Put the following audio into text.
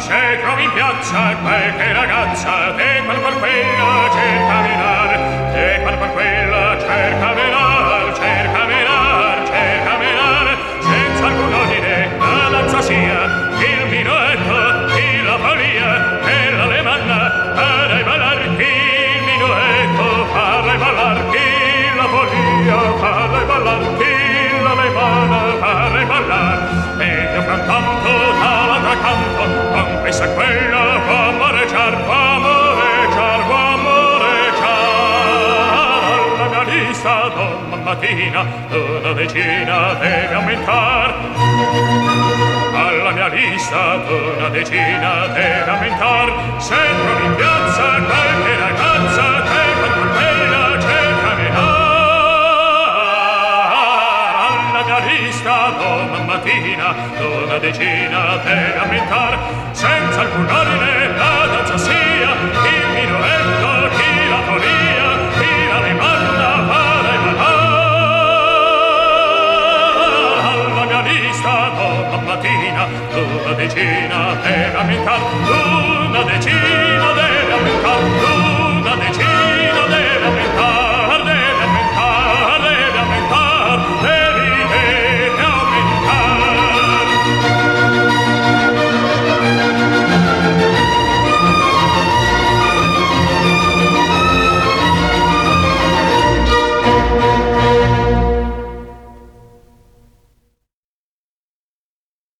Se trovi in piazza qualche ragazza, te quella cerca menar, te quella cerca menar, cerca menar, senza alcun ordine, la danza sia, il minuetto, il la follia, e l'alemanna, farai ballar, il minuetto, farai ballar, il la follia, farai ballar, il l'alemanna, farai ballar, e io frattanto, dall'altra canto, con questa e quella, può amoreggiar, alla mia lista domani mattina una decina deve aumentar. Alla mia lista una decina deve aumentar. Se trovi in piazza qualche ragazza che con quella cerca menar. Alla mia lista domani mattina una decina deve aumentar. Senza alcun ordine la danza sia, il minuetto, chi la follia, chi l'alemanna farai ballar. Alla mia lista domani mattina una decina deve aumentar, una decina